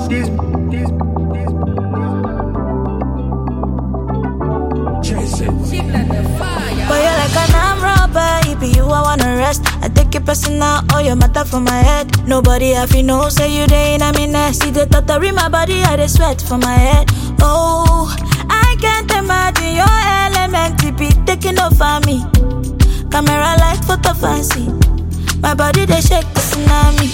But you're like an arm robber, it be you I wanna rest. I take it personal, all your matter from my head. Nobody have you know, say you there in a minute. See the thought in my body, I dey sweat from my head. Oh, I can't imagine your element to be taking over me. Camera like photo fancy, my body they shake the tsunami.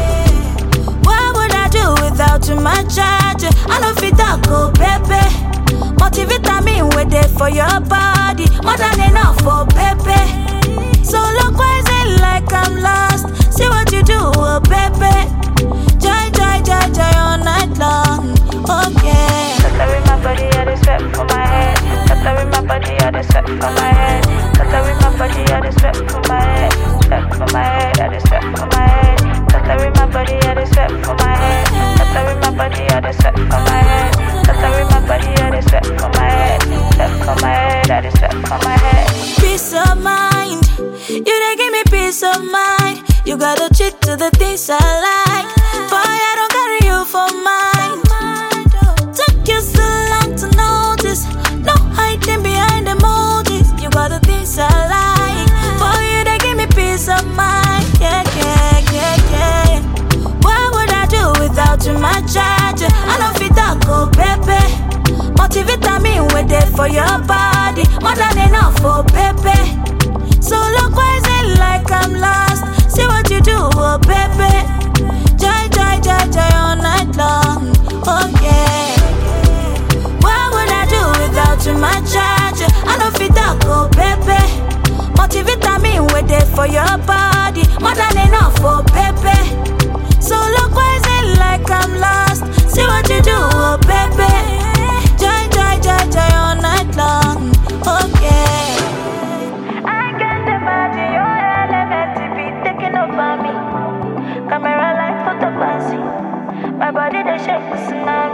What would I do without you, my charge? I don't fit that go, baby. Multivitamin with it for your body, more than enough for baby. So look rising like I'm lost. See what you do, oh baby. Joy, joy, joy, joy all night long. Okay. Tattoo in my body, I just sweat for my head. Tattoo in my body, I just sweat for my head. Tattoo in my body, I just sweat for my head. Sweat for my head, I just sweat for my head. Tattoo in my body, I just sweat for my head. Tattoo in my body, I just sweat for my head. Tattoo in my body, I just sweat for my head. Sweat for my head, I just sweat for my head. Peace of mind, you done give me peace of mind. You gotta cheat to the things I like. Boy, I don't carry you for mine. Took you so long to notice. No hiding behind emojis. You got the things I like. Boy, you done give me peace of mind. Yeah, yeah, yeah, yeah. What would I do without you, my charge? I don't fit that go, baby. Multivitamin with it for your body, more than enough for baby. So look rising like I'm lost. See what you do, oh baby. Joy, joy, joy, joy all night long. Oh yeah. What would I do without you, my charge? I don't fit that go, baby. Multivitamin with it for your body, more than enough for baby. So look rising like I'm lost. See what you do, oh baby. Joy, joy, joy, joy all night long. Oh yeah. I can't imagine your element to be taking over me. Camera like photo fancy, my body they shake the tsunami.